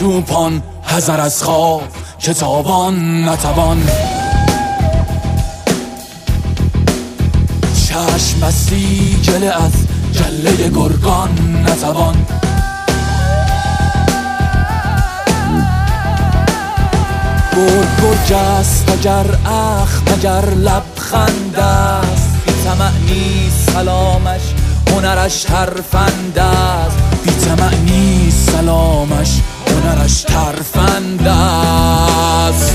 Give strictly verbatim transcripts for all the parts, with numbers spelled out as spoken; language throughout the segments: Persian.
چوپان حذر از خواب که تابان نتوان. چشم بستی گله از گله گرگان نتوان. گرگ گرگ است اگر اخ مگر لبخند است، بی طمع نیست سلامش هنرش ترفند است، بی طمع نیست سلامش هنرش ترفند است.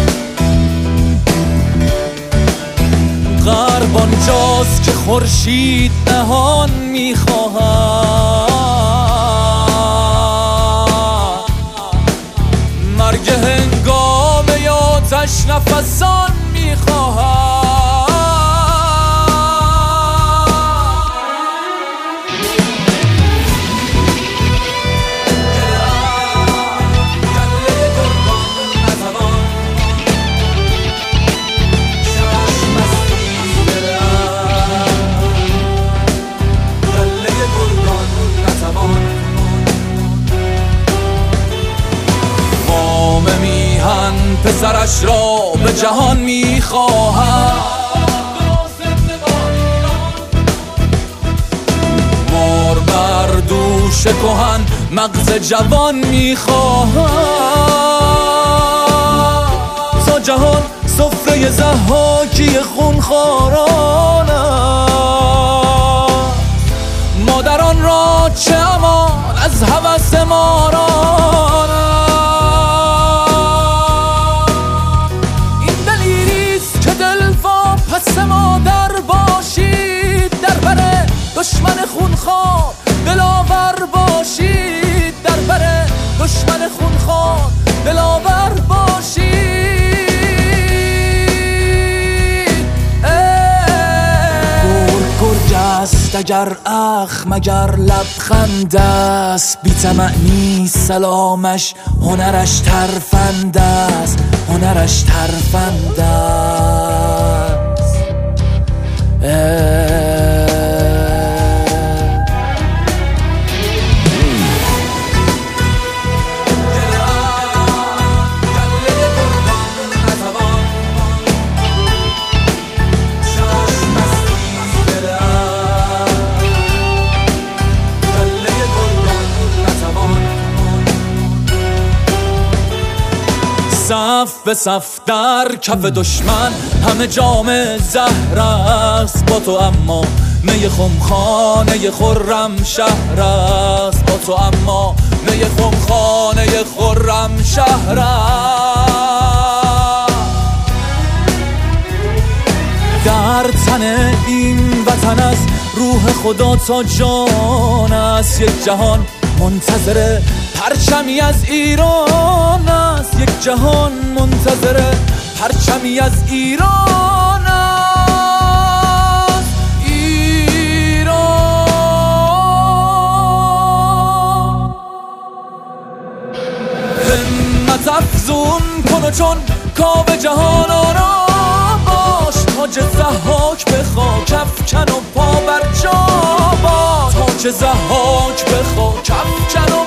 غرب آنجاست که خورشید نهان می‌خواهد، مرگ هنگام آتش نفسان می‌خواهد. پسرش را به جهان می‌خواهد، مار بر دوش کهن مغز جوان می‌خواهد. تا جهان سفره ضحاکی خونخواران است، مادران را چه امان از هوس ماران است. پس مادر باشید در بر دشمن خونخوار، دلاور باشید در بر دشمن خونخوار، دلاور باشید. گرگ گرگ است اگر اخ مگر لبخند است، بی طمع نیست سلامش هنرش ترفند است، هنرش ترفند است. صف به صف در کف دشمن همه جام زهر است، با تو اما می خمخانه خرم شهر است، با تو اما می خمخانه خرم شهر است. در تن این وطن از روح خدا تا جان است، یک جهان منتظر پرچمی از ایران است، یک جهان منتظر پرچمی از ایران است. ایران همت افزون کن و چون کاو جهان آرام باش، تاج ضحاک به خاک افکن و پا بر جا باش، تاج ضحاک به خاک افکن و